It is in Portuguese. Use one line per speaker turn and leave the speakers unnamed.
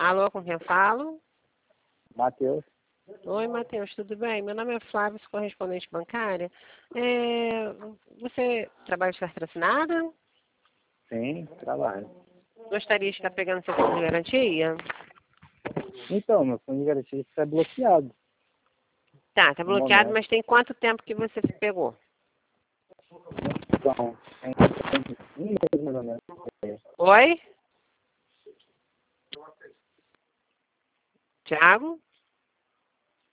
Alô, com quem eu falo?
Matheus.
Oi, Matheus, tudo bem? Meu nome é Flávio, sou correspondente bancária. Você trabalha de carteira assinada?
Sim, trabalho.
Gostaria de estar pegando seu fundo de garantia?
Então, meu fundo de garantia está bloqueado
Tá
no
bloqueado,
momento.
mas tem quanto tempo que você pegou?
Então, tem um mês mais ou menos.
Oi? Tiago?